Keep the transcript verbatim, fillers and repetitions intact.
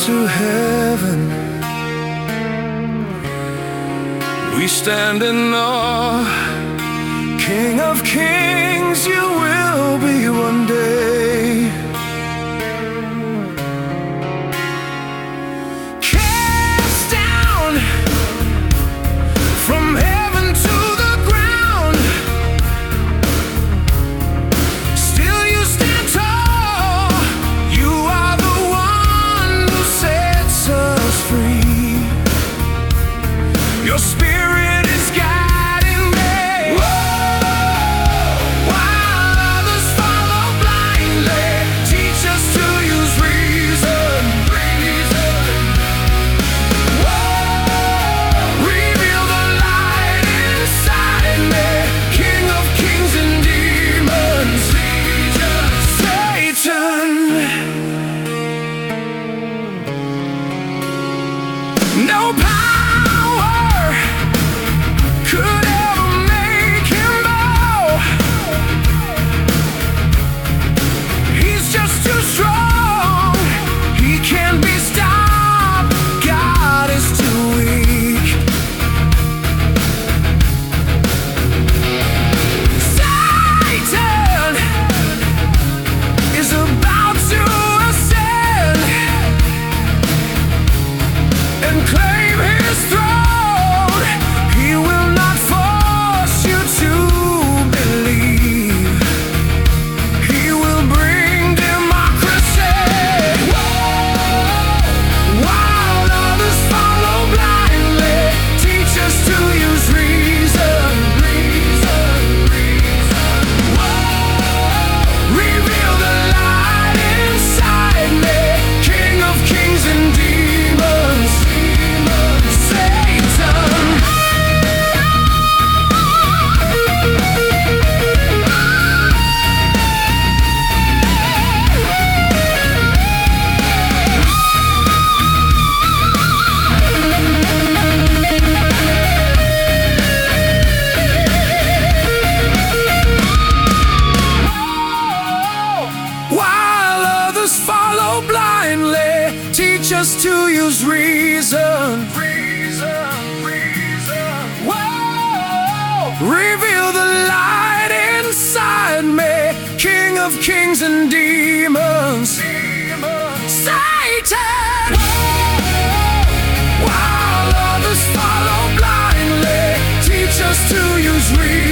to heaven, we stand in awe. King of kings, you will be one day. Cast down from heaven to the ground, still you stand tall. You are the one who sets us free. Your spirit is guiding me. Whoa! While others follow blindly, teach us to use reason. Reason. Whoa! Reveal the light inside me, King of kings and demons. Satan, no power could ever make him bow. He's just too strong. He can't be stopped. God is too weak. Satan is about to ascend and claim his throne. He will not force you to believe. He will bring democracy. Whoa! While others follow blindly, teach us to use reason. Reason, reason. Whoa! Reveal the light inside me, King of kings and demons. Satan. While others follow blindly, teach us to use reason. Reason, reason. Whoa! Reveal the light inside me, King of kings and demons. Satan! While others follow blindly, teach us to use reason.